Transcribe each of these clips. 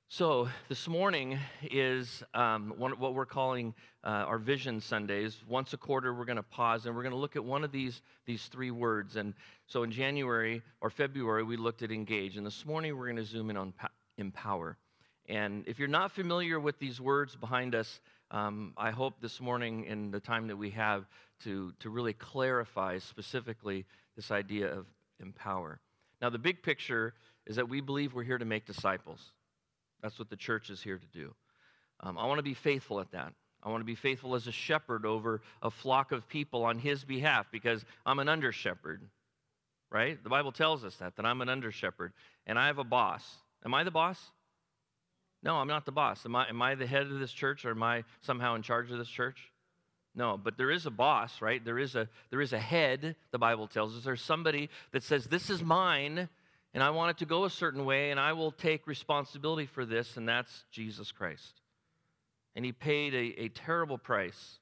So this morning is what we're calling our Vision Sundays. Once a quarter, we're going to pause and we're going to look at one of these three words. And so in January or February, we looked at engage, and this morning we're going to zoom in on empower. And if you're not familiar with these words behind us, I hope this morning, in the time that we have, to really clarify specifically this idea of empower. Now, the big picture is that we believe we're here to make disciples. That's what the church is here to do. I want to be faithful at that. I want to be faithful as a shepherd over a flock of people on his behalf because I'm an under shepherd, right? The Bible tells us that I'm an under shepherd, and I have a boss. Am I the boss? No, I'm not the boss. Am I the head of this church, or am I somehow in charge of this church? No, but there is a boss, right? There is a head, the Bible tells us. There's somebody that says, this is mine, and I want it to go a certain way, and I will take responsibility for this, and that's Jesus Christ. And he paid a terrible price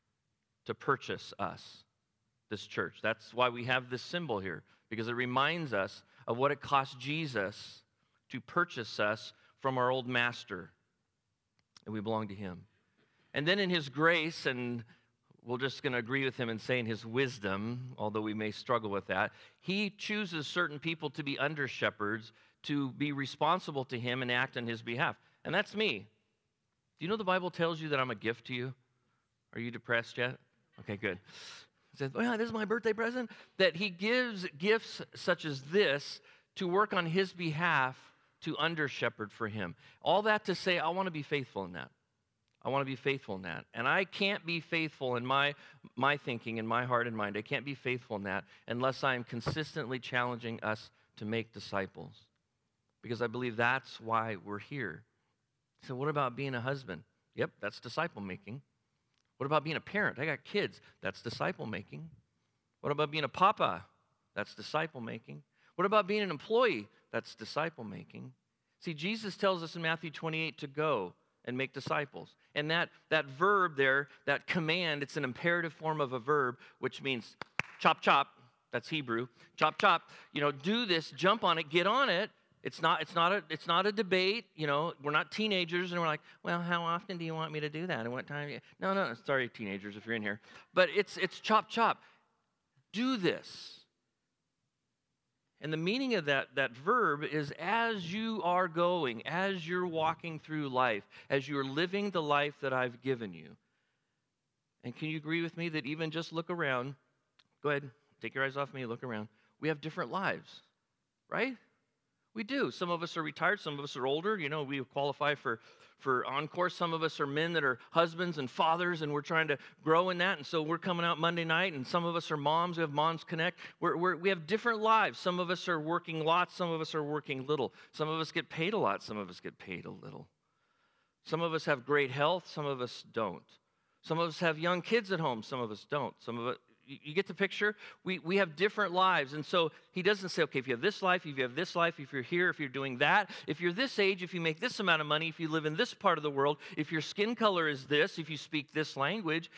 to purchase us, this church. That's why we have this symbol here, because it reminds us of what it cost Jesus to purchase us from our old master, and we belong to him. And then in his grace, and we're just going to agree with him and say in his wisdom, although we may struggle with that, he chooses certain people to be under shepherds, to be responsible to him and act on his behalf. And that's me. Do you know the Bible tells you that I'm a gift to you? Are you depressed yet? Okay, good. He says, well, this is my birthday present. That he gives gifts such as this to work on his behalf, to under shepherd for him. All that to say, I want to be faithful in that. I want to be faithful in that. And I can't be faithful in my thinking, in my heart and mind. I can't be faithful in that unless I am consistently challenging us to make disciples. Because I believe that's why we're here. So what about being a husband? Yep, that's disciple making. What about being a parent? I got kids. That's disciple making. What about being a papa? That's disciple making. What about being an employee? That's disciple making. See, Jesus tells us in Matthew 28 to go and make disciples. And that verb there, that command, it's an imperative form of a verb, which means chop, chop. That's Hebrew. Chop, chop. Do this, jump on it, get on it. It's not a debate. We're not teenagers, and we're like, well, how often do you want me to do that? And what time? No. Sorry, teenagers, if you're in here. But it's chop, chop. Do this. And the meaning of that verb is as you are going, as you're walking through life, as you're living the life that I've given you. And can you agree with me that even just look around, go ahead, take your eyes off me, look around. We have different lives, right? We do. Some of us are retired, some of us are older. We qualify for Encore. Some of us are men that are husbands and fathers, and we're trying to grow in that. And so we're coming out Monday night, and some of us are moms. We have Moms Connect. We have different lives. Some of us are working lots. Some of us are working little. Some of us get paid a lot. Some of us get paid a little. Some of us have great health. Some of us don't. Some of us have young kids at home. Some of us don't. Some of us. You get the picture? We have different lives. And so he doesn't say, okay, if you have this life, if you have this life, if you're here, if you're doing that, if you're this age, if you make this amount of money, if you live in this part of the world, if your skin color is this, if you speak this language,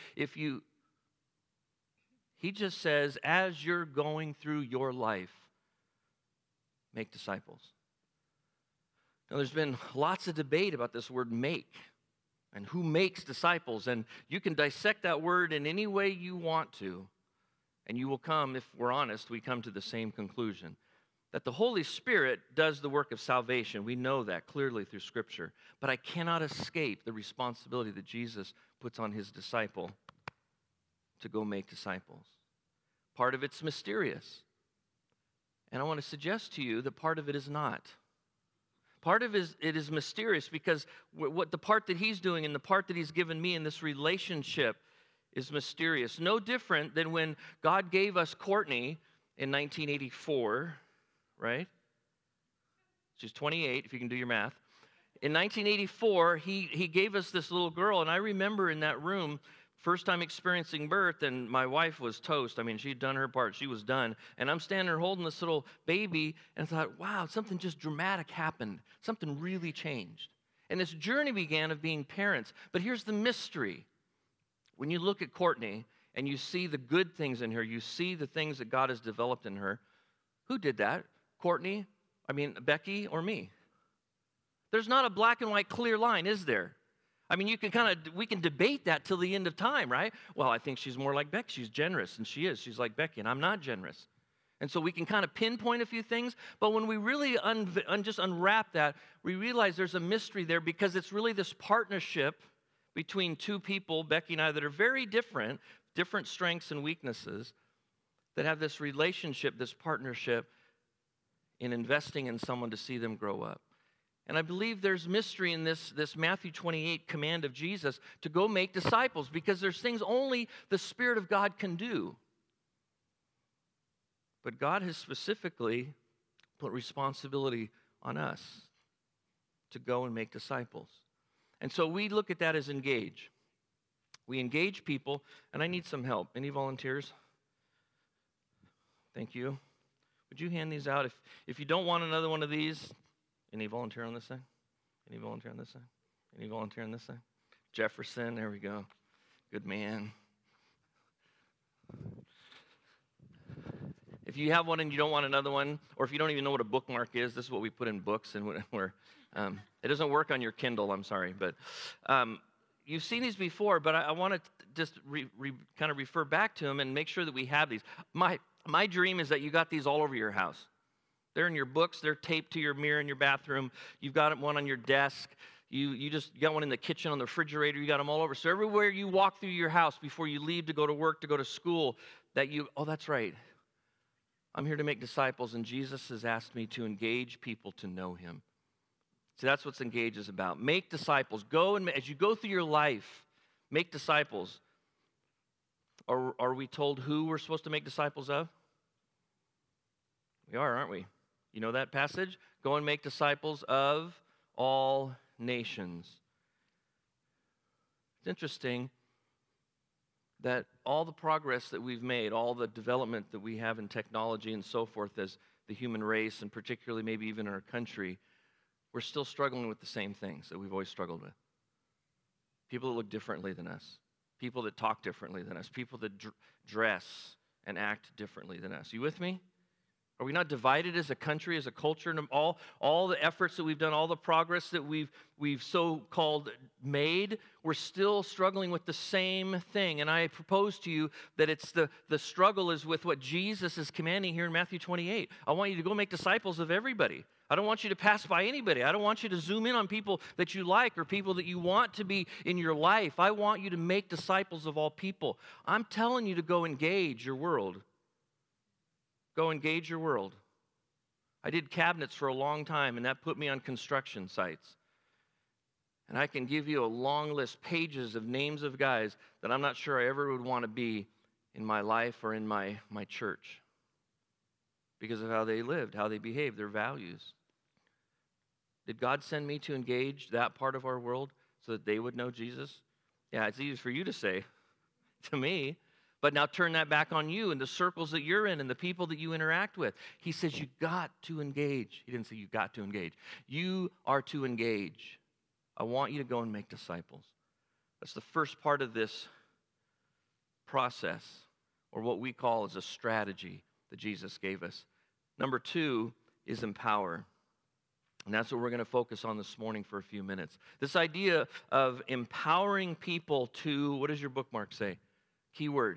he just says, as you're going through your life, make disciples. Now, there's been lots of debate about this word make and who makes disciples. And you can dissect that word in any way you want to. And you will come, if we're honest, we come to the same conclusion. That the Holy Spirit does the work of salvation. We know that clearly through Scripture. But I cannot escape the responsibility that Jesus puts on his disciple to go make disciples. Part of it's mysterious. And I want to suggest to you that part of it is not. Part of it is mysterious because what the part that he's doing and the part that he's given me in this relationship is mysterious. No different than when God gave us Courtney in 1984, right? She's 28, if you can do your math. In 1984, he gave us this little girl, and I remember in that room, first time experiencing birth, and my wife was toast. I mean, she'd done her part. She was done. And I'm standing there holding this little baby, and I thought, wow, something just dramatic happened. Something really changed. And this journey began of being parents. But here's the mystery. When you look at Courtney and you see the good things in her, you see the things that God has developed in her, who did that? Becky, or me? There's not a black and white clear line, is there? I mean, we can debate that till the end of time, right? Well, I think she's more like Becky. She's generous, and she is. She's like Becky, and I'm not generous. And so we can kind of pinpoint a few things, but when we really just unwrap that, we realize there's a mystery there because it's really this partnership between two people, Becky and I, that are very different strengths and weaknesses, that have this relationship, this partnership in investing in someone to see them grow up. And I believe there's mystery in this Matthew 28 command of Jesus to go make disciples, because there's things only the Spirit of God can do. But God has specifically put responsibility on us to go and make disciples. And so we look at that as engage. We engage people, and I need some help. Any volunteers? Thank you. Would you hand these out? If you don't want another one of these, any volunteer on this side? Any volunteer on this side? Any volunteer on this side? Jefferson, there we go. Good man. If you have one and you don't want another one, or if you don't even know what a bookmark is, this is what we put in books, and it doesn't work on your Kindle, I'm sorry. But you've seen these before, but I want to just kind of refer back to them and make sure that we have these. My dream is that you got these all over your house. They're in your books. They're taped to your mirror in your bathroom. You've got one on your desk. You just got one in the kitchen, on the refrigerator. You got them all over. So everywhere you walk through your house before you leave to go to work, to go to school, that's right. I'm here to make disciples, and Jesus has asked me to engage people to know him. So that's what engage is about. Make disciples. As you go through your life, make disciples. Are we told who we're supposed to make disciples of? We are, aren't we? You know that passage? Go and make disciples of all nations. It's interesting that all the progress that we've made, all the development that we have in technology and so forth as the human race, and particularly maybe even in our country, we're still struggling with the same things that we've always struggled with. People that look differently than us. People that talk differently than us. People that dress and act differently than us. You with me? Are we not divided as a country, as a culture, and all the efforts that we've done, all the progress that we've so-called made, we're still struggling with the same thing. And I propose to you that it's the struggle is with what Jesus is commanding here in Matthew 28. I want you to go make disciples of everybody. I don't want you to pass by anybody. I don't want you to zoom in on people that you like or people that you want to be in your life. I want you to make disciples of all people. I'm telling you to go engage your world. Go engage your world. I did cabinets for a long time, and that put me on construction sites. And I can give you a long list, pages of names of guys that I'm not sure I ever would want to be in my life or in my church because of how they lived, how they behaved, their values. Did God send me to engage that part of our world so that they would know Jesus? Yeah, it's easy for you to say to me. But now turn that back on you and the circles that you're in and the people that you interact with. He says you got to engage. He didn't say you got to engage. You are to engage. I want you to go and make disciples. That's the first part of this process, or what we call as a strategy that Jesus gave us. Number 2 is empower. And that's what we're going to focus on this morning for a few minutes. This idea of empowering people to, what does your bookmark say? Keyword.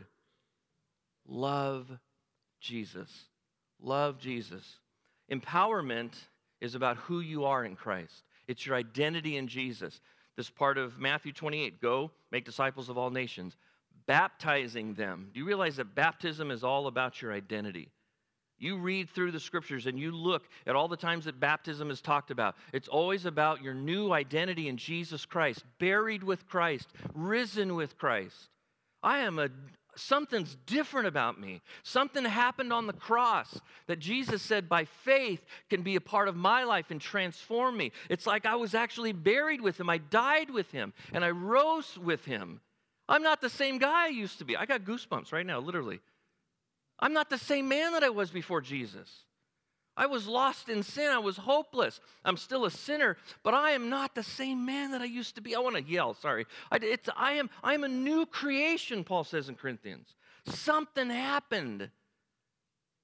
Love Jesus. Love Jesus. Empowerment is about who you are in Christ. It's your identity in Jesus. This part of Matthew 28, go make disciples of all nations, baptizing them. Do you realize that baptism is all about your identity? You read through the scriptures and you look at all the times that baptism is talked about. It's always about your new identity in Jesus Christ, buried with Christ, risen with Christ. Something's different about me. Something happened on the cross that Jesus said by faith can be a part of my life and transform me. It's like I was actually buried with him. I died with him and I rose with him. I'm not the same guy I used to be. I got goosebumps right now, literally. I'm not the same man that I was before Jesus. I was lost in sin. I was hopeless. I'm still a sinner, but I am not the same man that I used to be. I want to yell, sorry. I am a new creation, Paul says in Corinthians. Something happened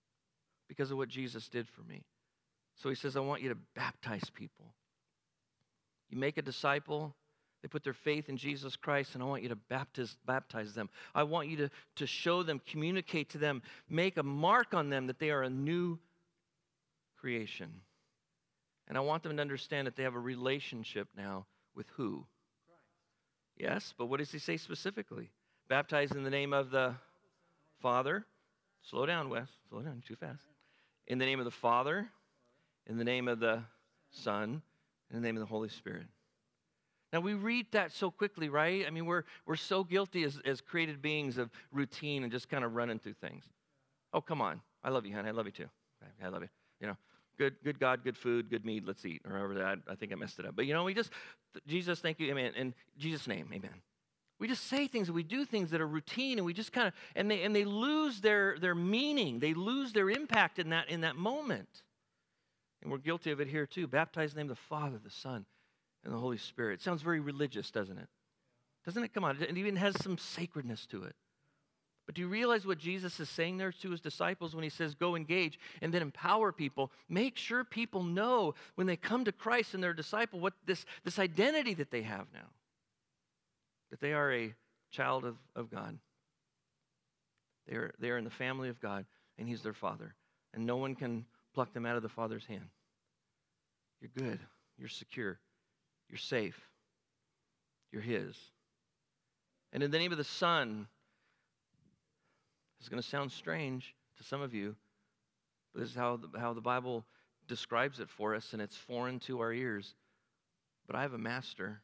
because of what Jesus did for me. So he says, I want you to baptize people. You make a disciple, they put their faith in Jesus Christ, and I want you to baptize them. I want you to show them, communicate to them, make a mark on them that they are a new creation. And I want them to understand that they have a relationship now with who? Yes, but what does he say specifically? Baptize in the name of the Father. Slow down, Wes. Slow down, too fast. In the name of the Father, in the name of the Son, in the name of the Holy Spirit. Now, we read that so quickly, right? I mean, we're so guilty as created beings of routine and just kind of running through things. Oh, come on. I love you, honey. I love you, too. I love you. You know, good God, good food, good meat. Let's eat. Or however that, I think I messed it up. But, you know, Jesus, thank you, amen. In Jesus' name, amen. We just say things and we do things that are routine, and we just kind of, and they lose their meaning. They lose their impact in that moment. And we're guilty of it here, too. Baptize in the name of the Father, the Son, and the Holy Spirit. It sounds very religious, doesn't it? Doesn't it? Come on. It even has some sacredness to it. But do you realize what Jesus is saying there to his disciples when he says, go engage and then empower people? Make sure people know when they come to Christ and they're a disciple what this identity that they have now. That they are a child of God. They are in the family of God, and he's their Father. And no one can pluck them out of the Father's hand. You're good. You're secure. You're safe. You're his. And in the name of the Son, it's going to sound strange to some of you, but this is how the Bible describes it for us, and it's foreign to our ears. But I have a master.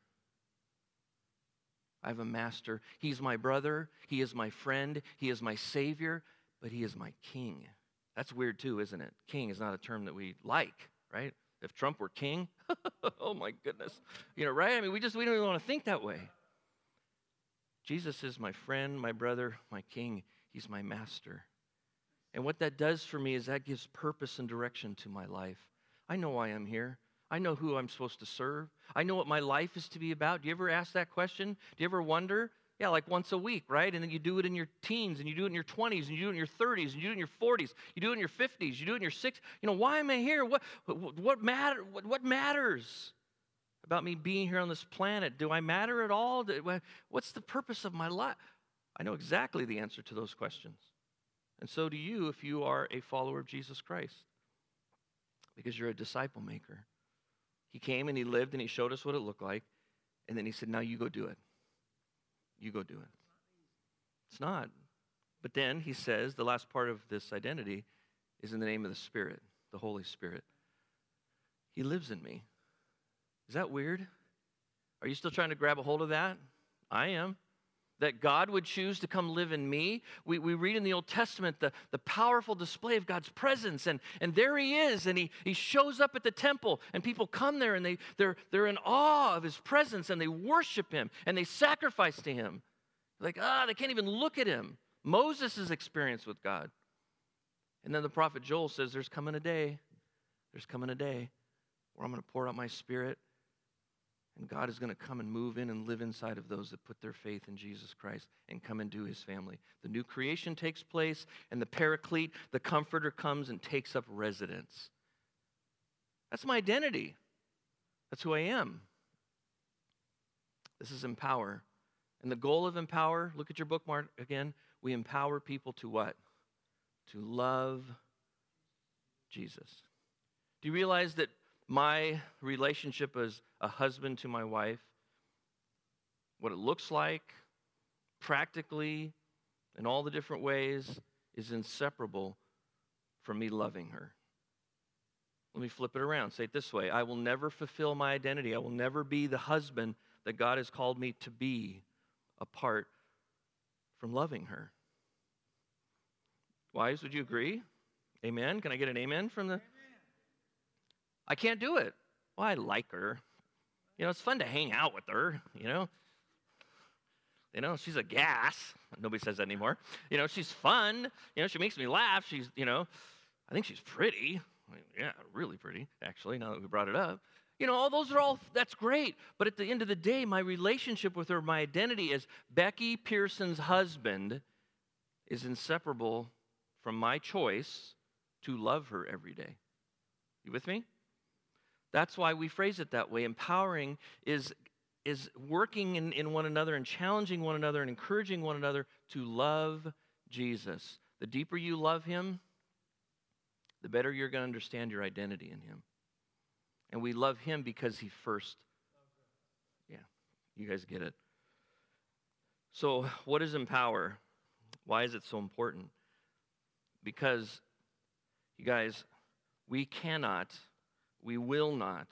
I have a master. He's my brother. He is my friend. He is my Savior, but he is my king. That's weird too, isn't it? King is not a term that we like, right? If Trump were king, oh my goodness. You know, right? I mean, we don't even want to think that way. Jesus is my friend, my brother, my king. He's my master. And what that does for me is that gives purpose and direction to my life. I know why I'm here. I know who I'm supposed to serve. I know what my life is to be about. Do you ever ask that question? Do you ever wonder? Yeah, like once a week, right? And then you do it in your teens, and you do it in your 20s, and you do it in your 30s, and you do it in your 40s, you do it in your 50s, you do it in your 60s. You know, why am I here? What matters about me being here on this planet? Do I matter at all? What's the purpose of my life? I know exactly the answer to those questions. And so do you if you are a follower of Jesus Christ, because you're a disciple maker. He came and he lived and he showed us what it looked like, and then he said, now you go do it. You go do it. It's not. But then he says, the last part of this identity is in the name of the Spirit, the Holy Spirit. He lives in me. Is that weird? Are you still trying to grab a hold of that? I am. That God would choose to come live in me. We read in the Old Testament the powerful display of God's presence. And there he is, and he shows up at the temple, and people come there, and they're in awe of his presence, and they worship him, and they sacrifice to him. Like, they can't even look at him. Moses' experience with God. And then the prophet Joel says, there's coming a day where I'm going to pour out my Spirit, and God is going to come and move in and live inside of those that put their faith in Jesus Christ and come into his family. The new creation takes place, and the Paraclete, the Comforter, comes and takes up residence. That's my identity. That's who I am. This is Empower. And the goal of Empower, look at your bookmark again, we empower people to what? To love Jesus. Do you realize that my relationship as a husband to my wife, what it looks like, practically, in all the different ways, is inseparable from me loving her? Let me flip it around. Say it this way. I will never fulfill my identity. I will never be the husband that God has called me to be apart from loving her. Wives, would you agree? Amen? Can I get an amen from the... I can't do it. Well, I like her. You know, it's fun to hang out with her, you know. You know, she's a gas. Nobody says that anymore. You know, she's fun. You know, she makes me laugh. She's, you know, I think she's pretty. I mean, yeah, really pretty, actually, now that we brought it up. You know, all those are all, that's great. But at the end of the day, my relationship with her, my identity as Becky Pearson's husband is inseparable from my choice to love her every day. You with me? That's why we phrase it that way. Empowering is working in one another and challenging one another and encouraging one another to love Jesus. The deeper you love him, the better you're going to understand your identity in him. And we love him because he first, you guys get it. So what is empower? Why is it so important? Because, you guys, we will not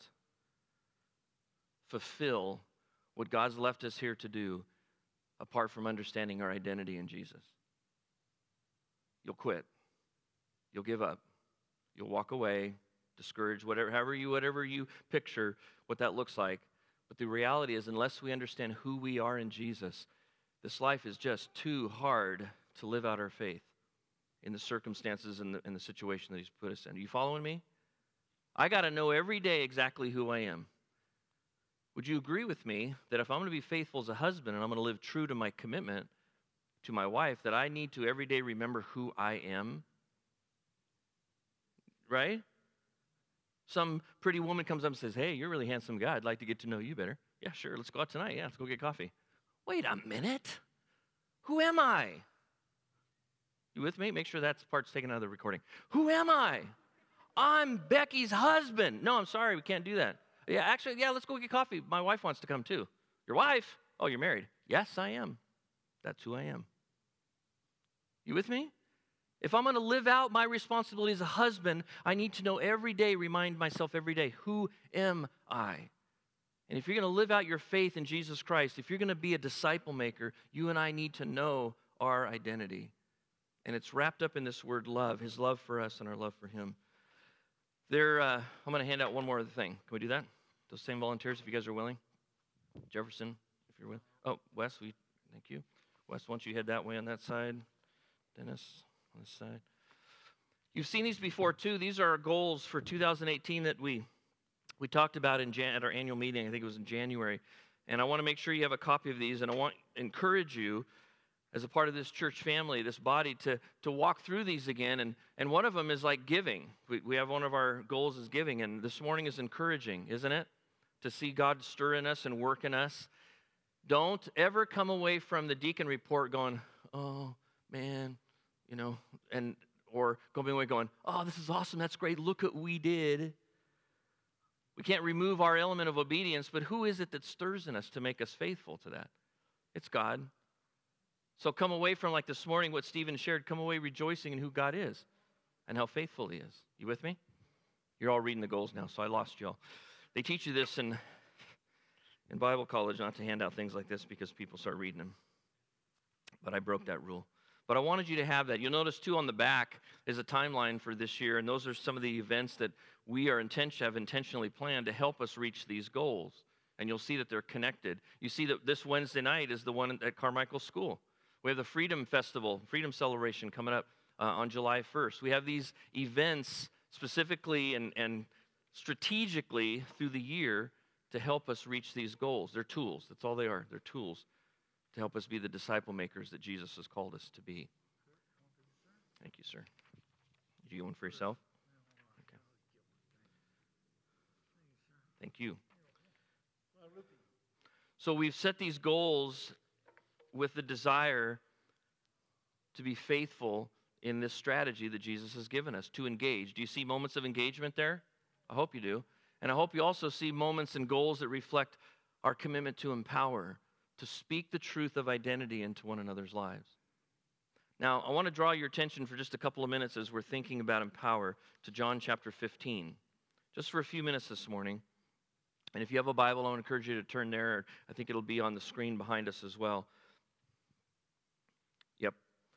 fulfill what God's left us here to do apart from understanding our identity in Jesus. You'll quit. You'll give up. You'll walk away, discouraged, whatever you picture what that looks like. But the reality is, unless we understand who we are in Jesus, this life is just too hard to live out our faith in the circumstances and the situation that he's put us in. Are you following me? I got to know every day exactly who I am. Would you agree with me that if I'm going to be faithful as a husband and I'm going to live true to my commitment to my wife, that I need to every day remember who I am? Right? Some pretty woman comes up and says, hey, you're a really handsome guy. I'd like to get to know you better. Yeah, sure. Let's go out tonight. Yeah, let's go get coffee. Wait a minute. Who am I? You with me? Make sure that part's taken out of the recording. Who am I? I'm Becky's husband. No, I'm sorry. We can't do that. Yeah, actually, let's go get coffee. My wife wants to come too. Your wife? Oh, you're married. Yes, I am. That's who I am. You with me? If I'm going to live out my responsibility as a husband, I need to know every day, remind myself every day, who am I? And if you're going to live out your faith in Jesus Christ, if you're going to be a disciple maker, you and I need to know our identity. And it's wrapped up in this word love, his love for us and our love for him. I'm going to hand out one more other thing. Can we do that? Those same volunteers, if you guys are willing. Jefferson, if you're willing. Oh, Wes, thank you. Wes, why don't you head that way on that side? Dennis, on this side. You've seen these before, too. These are our goals for 2018 that we talked about at our annual meeting. I think it was in January. And I want to make sure you have a copy of these, and I want to encourage you as a part of this church family, this body, to walk through these again. And one of them is like giving. We have one of our goals is giving, and this morning is encouraging, isn't it? To see God stir in us and work in us. Don't ever come away from the deacon report going, oh, man, or going away going, oh, this is awesome, that's great, look what we did. We can't remove our element of obedience, but who is it that stirs in us to make us faithful to that? It's God. So come away from, like this morning, what Stephen shared, come away rejoicing in who God is and how faithful he is. You with me? You're all reading the goals now, so I lost you all. They teach you this in Bible college, not to hand out things like this because people start reading them. But I broke that rule. But I wanted you to have that. You'll notice, too, on the back is a timeline for this year, and those are some of the events that we have intentionally planned to help us reach these goals. And you'll see that they're connected. You see that this Wednesday night is the one at Carmichael School. We have the Freedom Festival, Freedom Celebration coming up on July 1st. We have these events specifically and strategically through the year to help us reach these goals. They're tools. That's all they are. They're tools to help us be the disciple makers that Jesus has called us to be. Thank you, sir. Did you get one for yourself? Okay. Thank you. So we've set these goals with the desire to be faithful in this strategy that Jesus has given us, to engage. Do you see moments of engagement there? I hope you do. And I hope you also see moments and goals that reflect our commitment to empower, to speak the truth of identity into one another's lives. Now, I want to draw your attention for just a couple of minutes as we're thinking about empower to John chapter 15. Just for a few minutes this morning. And if you have a Bible, I want to encourage you to turn there. I think it'll be on the screen behind us as well. Yep.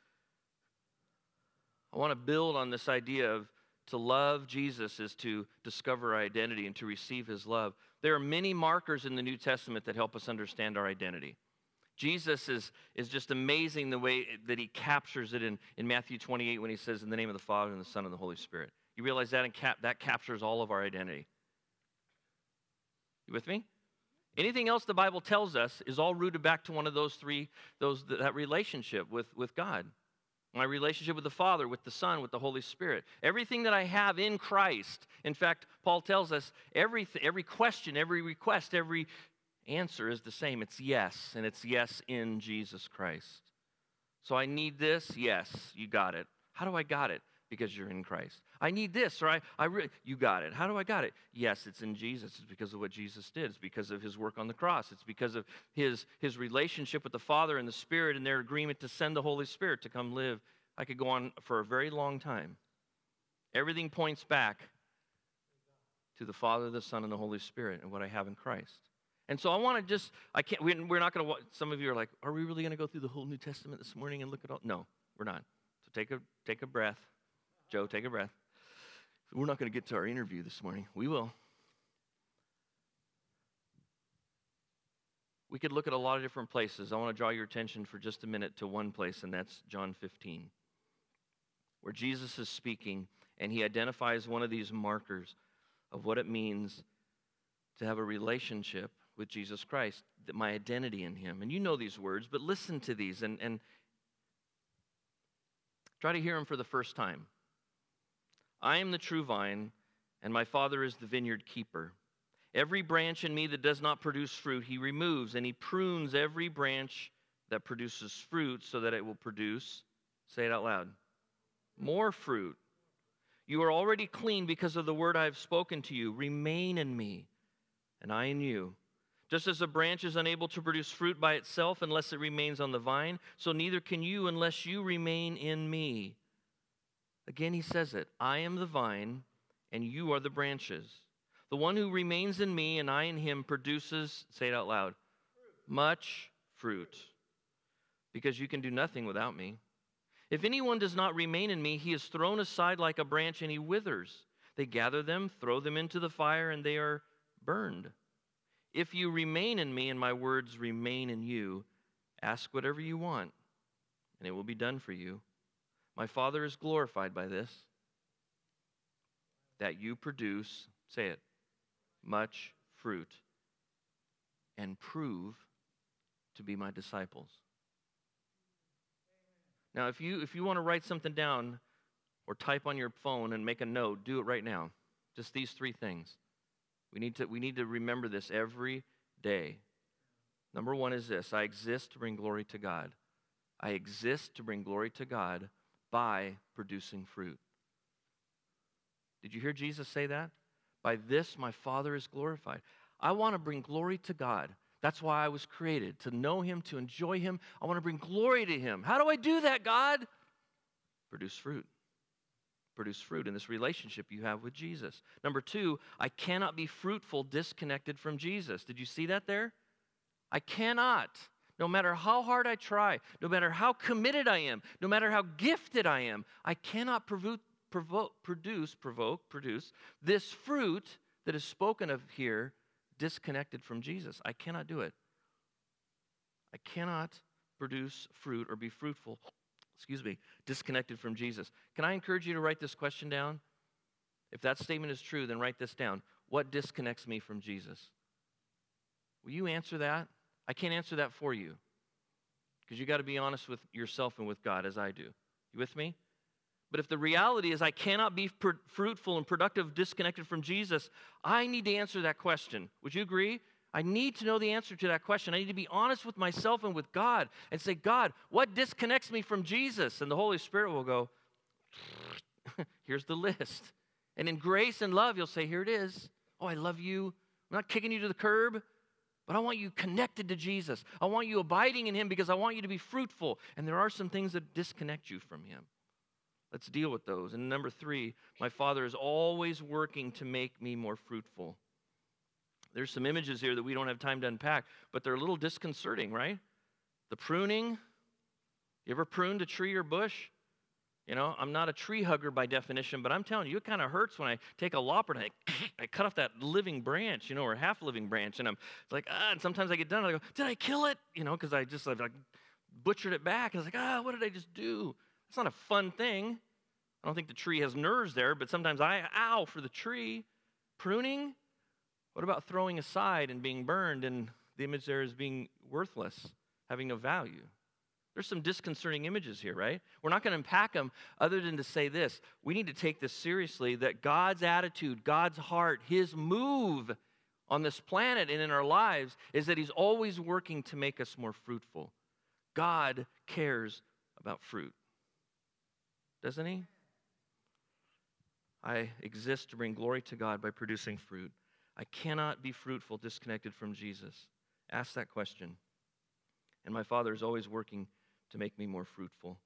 I want to build on this idea of to love Jesus is to discover our identity and to receive his love. There are many markers in the New Testament that help us understand our identity. Jesus is just amazing the way that he captures it in Matthew 28 when he says, in the name of the Father and the Son and the Holy Spirit. You realize that that captures all of our identity. You with me? Anything else the Bible tells us is all rooted back to one of those three, that relationship with God. My relationship with the Father, with the Son, with the Holy Spirit. Everything that I have in Christ. In fact, Paul tells us every question, every request, every answer is the same. It's yes, and it's yes in Jesus Christ. So I need this? Yes, you got it. How do I got it? Because you're in Christ. I need this, or you got it. How do I got it? Yes, it's in Jesus. It's because of what Jesus did. It's because of his work on the cross. It's because of his relationship with the Father and the Spirit and their agreement to send the Holy Spirit to come live. I could go on for a very long time. Everything points back to the Father, the Son, and the Holy Spirit and what I have in Christ. And so I want to we're not going to, some of you are like, are we really going to go through the whole New Testament this morning and look at all? No, we're not. So take a breath. Joe, take a breath. We're not going to get to our interview this morning. We will. We could look at a lot of different places. I want to draw your attention for just a minute to one place, and that's John 15, where Jesus is speaking, and he identifies one of these markers of what it means to have a relationship with Jesus Christ, that my identity in him. And you know these words, but listen to these and try to hear them for the first time. I am the true vine, and my Father is the vineyard keeper. Every branch in me that does not produce fruit, he removes, and he prunes every branch that produces fruit so that it will produce, say it out loud, more fruit. You are already clean because of the word I have spoken to you. Remain in me, and I in you. Just as a branch is unable to produce fruit by itself unless it remains on the vine, so neither can you unless you remain in me. Again, he says it. I am the vine, and you are the branches. The one who remains in me and I in him produces, say it out loud, much fruit, because you can do nothing without me. If anyone does not remain in me, he is thrown aside like a branch and he withers. They gather them, throw them into the fire, and they are burned. If you remain in me and my words remain in you, ask whatever you want, and it will be done for you. My Father is glorified by this, that you produce, say it, much fruit, and prove to be my disciples. Now, if you want to write something down or type on your phone and make a note, do it right now. Just these three things. We need to remember this every day. Number one is this: I exist to bring glory to God. I exist to bring glory to God by producing fruit. Did you hear Jesus say that? By this my Father is glorified. I want to bring glory to God. That's why I was created, to know him, to enjoy him. I want to bring glory to him. How do I do that, God? Produce fruit. Produce fruit in this relationship you have with Jesus. Number two, I cannot be fruitful disconnected from Jesus. Did you see that there? I cannot. No matter how hard I try, no matter how committed I am, no matter how gifted I am, I cannot produce this fruit that is spoken of here disconnected from Jesus. I cannot do it. I cannot produce fruit or be fruitful, disconnected from Jesus. Can I encourage you to write this question down? If that statement is true, then write this down. What disconnects me from Jesus? Will you answer that? I can't answer that for you, because you got to be honest with yourself and with God, as I do. You with me? But if the reality is I cannot be fruitful and productive disconnected from Jesus, I need to answer that question. Would you agree? I need to know the answer to that question. I need to be honest with myself and with God and say, God, what disconnects me from Jesus? And the Holy Spirit will go, here's the list. And in grace and love, you'll say, here it is. Oh, I love you. I'm not kicking you to the curb, but I want you connected to Jesus. I want you abiding in him because I want you to be fruitful. And there are some things that disconnect you from him. Let's deal with those. And number three, my Father is always working to make me more fruitful. There's some images here that we don't have time to unpack, but they're a little disconcerting, right? The pruning. You ever pruned a tree or bush? You know, I'm not a tree hugger by definition, but I'm telling you, it kind of hurts when I take a lopper and I cut off that living branch, or half-living branch, and I'm like, and sometimes I get done, and I go, did I kill it? Because I butchered it back. And I was like, what did I just do? It's not a fun thing. I don't think the tree has nerves there, but sometimes ow for the tree. Pruning? What about throwing aside and being burned, and the image there is being worthless, having no value? There's some disconcerting images here, right? We're not going to unpack them other than to say this. We need to take this seriously, that God's attitude, God's heart, his move on this planet and in our lives is that he's always working to make us more fruitful. God cares about fruit, doesn't he? I exist to bring glory to God by producing fruit. I cannot be fruitful disconnected from Jesus. Ask that question. And my Father is always working to make me more fruitful.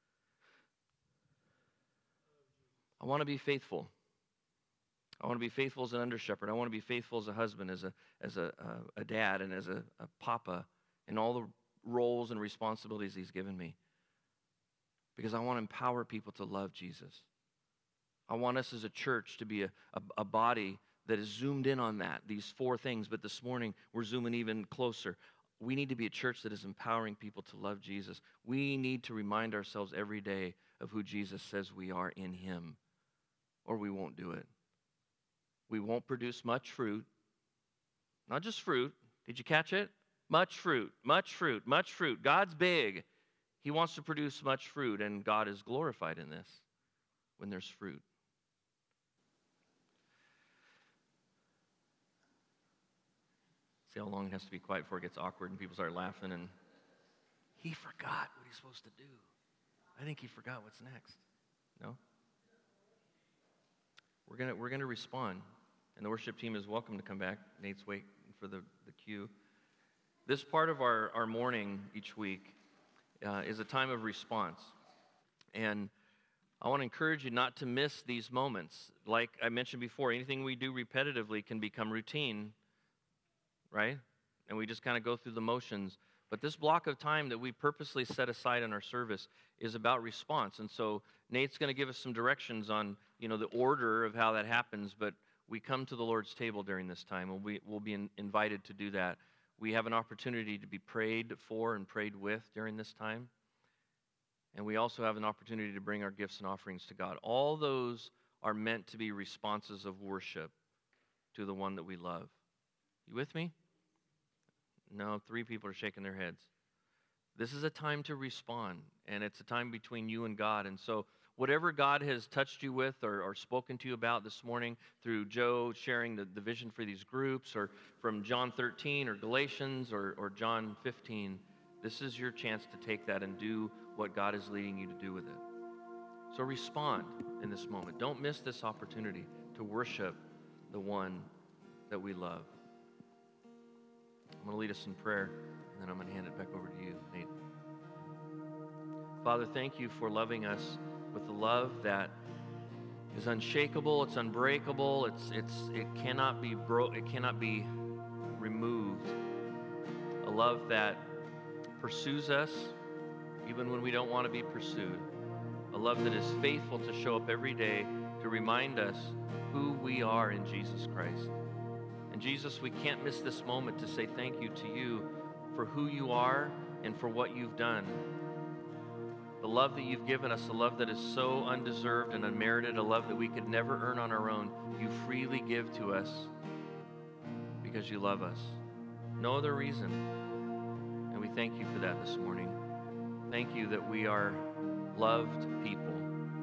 I want to be faithful. I want to be faithful as an under shepherd. I want to be faithful as a husband, as a dad, and as a papa, in all the roles and responsibilities he's given me. Because I want to empower people to love Jesus. I want us as a church to be a body that is zoomed in on that, these four things. But this morning, we're zooming even closer. We need to be a church that is empowering people to love Jesus. We need to remind ourselves every day of who Jesus says we are in him, or we won't do it. We won't produce much fruit. Not just fruit. Did you catch it? Much fruit, much fruit, much fruit. God's big. He wants to produce much fruit, and God is glorified in this when there's fruit. See how long it has to be quiet before it gets awkward and people start laughing and he forgot what he's supposed to do. I think he forgot what's next. No? We're gonna respond. And the worship team is welcome to come back. Nate's waiting for the cue. This part of our morning each week is a time of response. And I want to encourage you not to miss these moments. Like I mentioned before, anything we do repetitively can become routine, right? And we just kind of go through the motions. But this block of time that we purposely set aside in our service is about response. And so Nate's going to give us some directions on, the order of how that happens. But we come to the Lord's table during this time, and we'll be invited to do that. We have an opportunity to be prayed for and prayed with during this time. And we also have an opportunity to bring our gifts and offerings to God. All those are meant to be responses of worship to the one that we love. You with me? No, 3 people are shaking their heads. This is a time to respond, and it's a time between you and God. And so whatever God has touched you with or spoken to you about this morning through Joe sharing the vision for these groups, or from John 13 or Galatians or John 15, this is your chance to take that and do what God is leading you to do with it. So respond in this moment. Don't miss this opportunity to worship the one that we love. I'm going to lead us in prayer, and then I'm going to hand it back over to you, Nate. Father, thank you for loving us with a love that is unshakable, it's unbreakable, it cannot be it cannot be removed. A love that pursues us even when we don't want to be pursued. A love that is faithful to show up every day to remind us who we are in Jesus Christ. And Jesus, we can't miss this moment to say thank you to you for who you are and for what you've done. The love that you've given us, a love that is so undeserved and unmerited, a love that we could never earn on our own, you freely give to us because you love us. No other reason. And we thank you for that this morning. Thank you that we are loved people.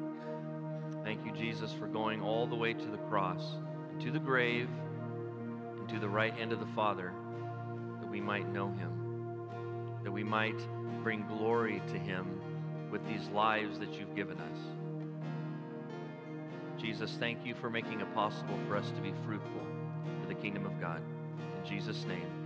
Thank you, Jesus, for going all the way to the cross, and to the grave, and to the right hand of the Father, that we might know him, that we might bring glory to him with these lives that you've given us. Jesus, thank you for making it possible for us to be fruitful for the kingdom of God. In Jesus' name.